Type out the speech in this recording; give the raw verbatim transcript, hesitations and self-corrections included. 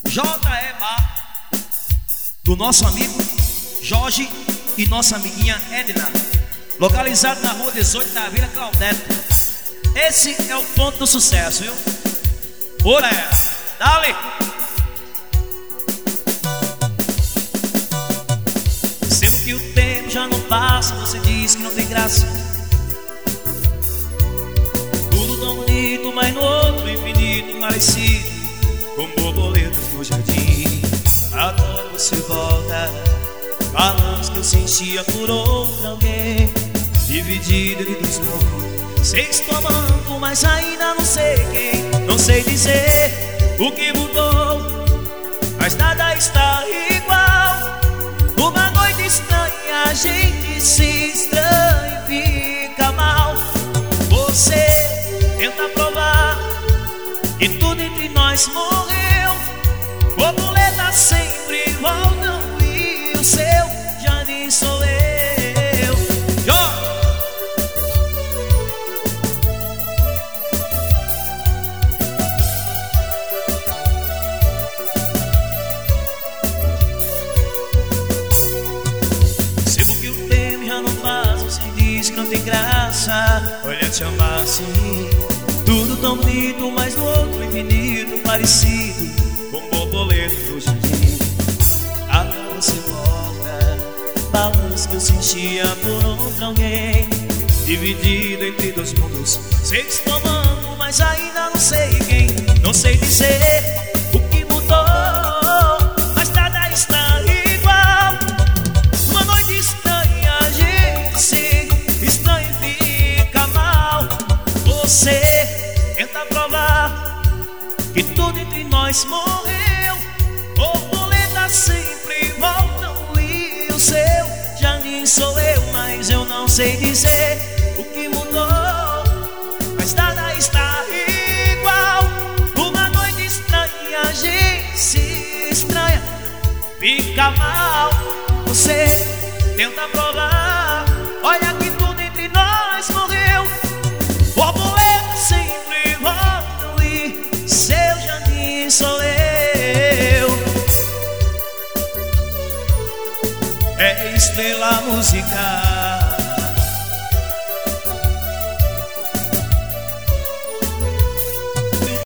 J E Bar, do nosso amigo Jorge e nossa amiguinha Edna, localizado na rua dezoito da Vila Claudete. Esse é o ponto do sucesso, viu? Olha, dale! Sendo que o tempo já não passa, você diz que não tem graça. Tudo tão bonito, mas no outro infinito parecido, com borboletas no jardim. Agora você volta, falando que eu sentia por outro alguém, dividido entre dois mundos. Sei que estou amando, mas ainda não sei quem. Não sei dizer o que mudou, mas nada está igual. Uma noite estranha, a gente se estranha e fica mal. Você tenta provar que tudo entre nós morreu. Borboletas sempre voltam e o seu jardim sou eu. Jó! Percebo que o tempo já não passa, você diz que não tem graça. Olha, te amar assim, tudo tão bonito, mas no outro infinito parecido, com borboleta no jardim. Agora você volta, balança que eu sentia por outro alguém, dividido entre dois mundos. Sei que estou amando, mas ainda não sei quem. Não sei dizer o que mudou, mas nada está igual. Uma noite estranha, a gente se estranha e fica mal. Você tenta provar que tudo entre nós morreu. Borboletas sempre voltam e o seu jardim sou eu. Mas eu não sei dizer o que mudou, mas nada está igual. Uma noite estranha, a gente se estranha, fica mal. Você tenta provar, olha que tudo entre nós morreu. Borboletas sempre voltam e seu jardim sou eu. É estrela musical.